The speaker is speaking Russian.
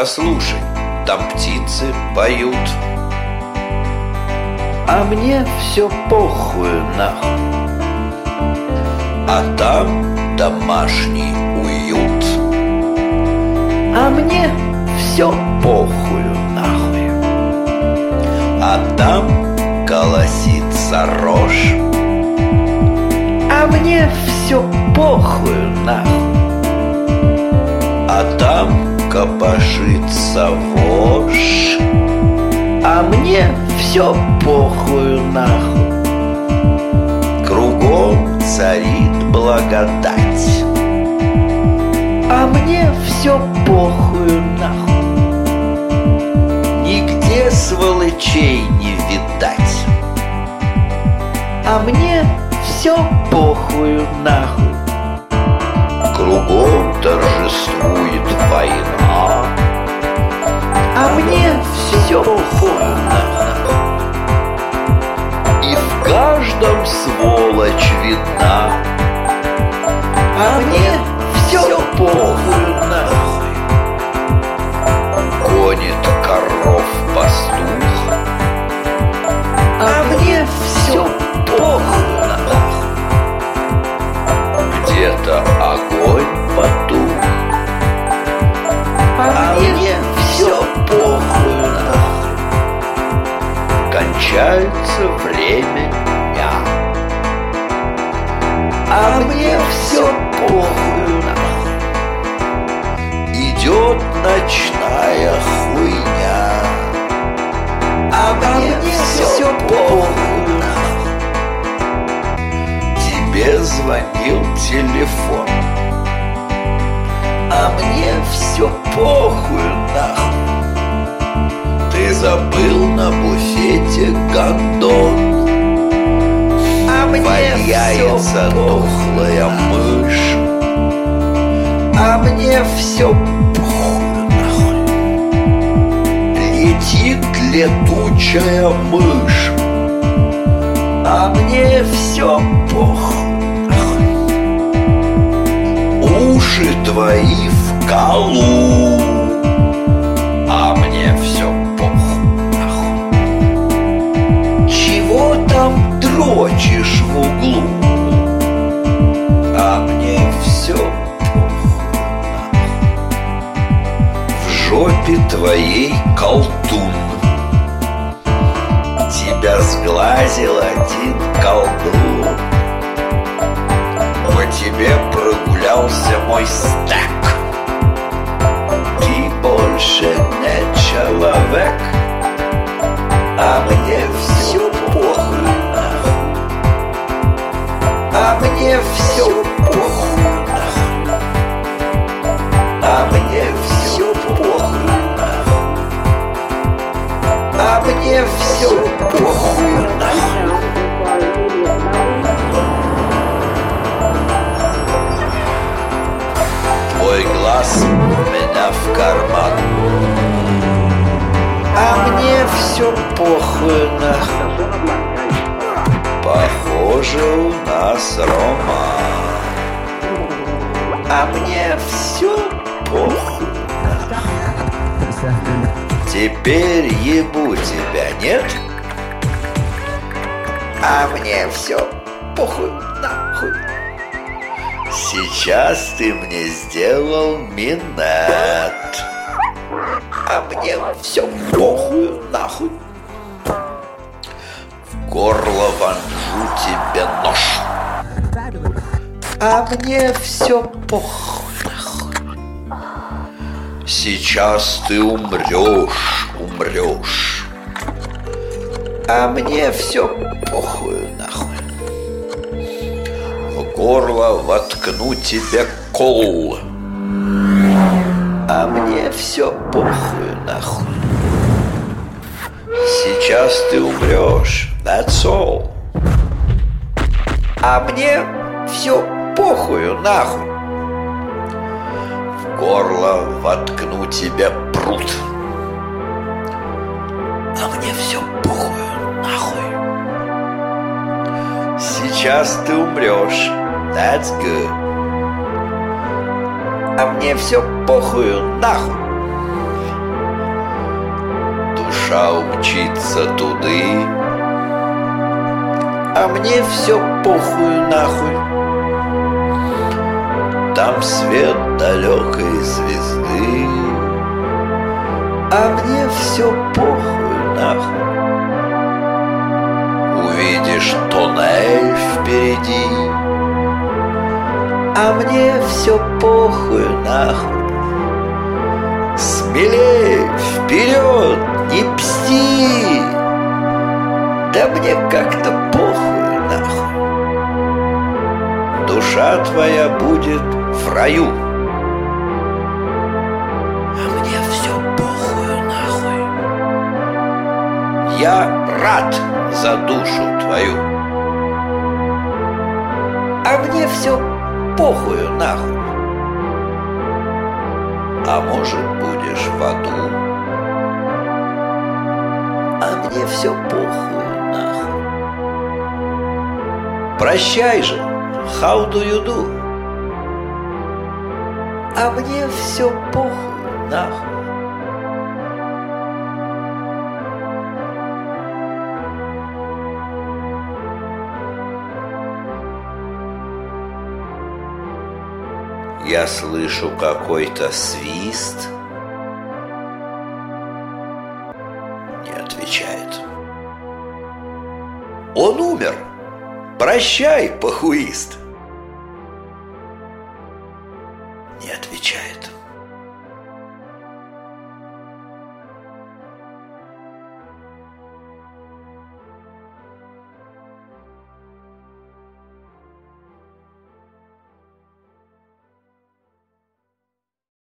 послушай, там птицы поют. А мне все похую нахуй. А там домашний уют. А мне все похую нахуй. А там колосится рожь. А мне все похую нахуй. А там копошится вошь. А мне все похую нахуй. Кругом царит благодать. А мне все похую нахуй. Нигде сволочей не видать. А мне все похую нахуй. Кругом торжествует война. А мне все похую нахуй. И в каждом сволочь видна. А мне все похую нахуй. Гонит коров пастух. А мне все похую нахуй. Где-то огонь потух. А мне все похую нахуй. Кончается время дня. А мне все похую нахуй. Идет ночная хуйня. А мне все похую нахуй. Тебе звонил телефон. А мне все похую нахуй. Ты забыл на буфете гондон. А мне Валяется все дохлая мышь. А мне все похую нахуй. Летит летучая мышь. А мне все похуй нахуй. Уши твои в колу. А мне все похуй нахуй. Чего там Дрочишь в углу. А мне все похуй нахуй. В жопе твоей колтун. Тебя сглазил один колдун. По тебе прогулялся мой стек. Ты больше не человек. А мне все похуй нахуй. А мне все похуй нахуй. А мне все похуй нахуй. А мне все похуй нахуй. Твой глаз у меня в карман. А мне все похуй нахуй. Похоже, у нас роман. А мне все похуй нахуй. Теперь ебу тебя, нет? А мне все похуй нахуй. Сейчас ты мне сделал минет. А мне все похуй нахуй. В горло вонжу тебе нож. А мне все похуй нахуй. Сейчас ты умрешь. А мне все похуй нахуй. В горло воткну тебе кол. А мне все похуй нахуй. Сейчас ты умрешь. That's all. А мне все похую нахуй. В горло воткну тебе прут. А мне все похую нахуй. Сейчас ты умрешь. That's good. А мне все похую нахуй. душа умчится туды, а мне все похуй нахуй. там свет далекой звезды, а мне все похуй нахуй. увидишь туннель впереди, а мне все похуй нахуй. смелей вперед, не псти, Да мне как-то похуй нахуй. душа твоя будет в раю, А мне все похуй нахуй. я рад за душу твою, А мне все похуй нахуй. а может будешь в аду, А мне все похуй нахуй. прощай же, how do you do? А мне все похуй нахуй. Я слышу какой-то свист. Не отвечает. Он умер. Прощай, похуист.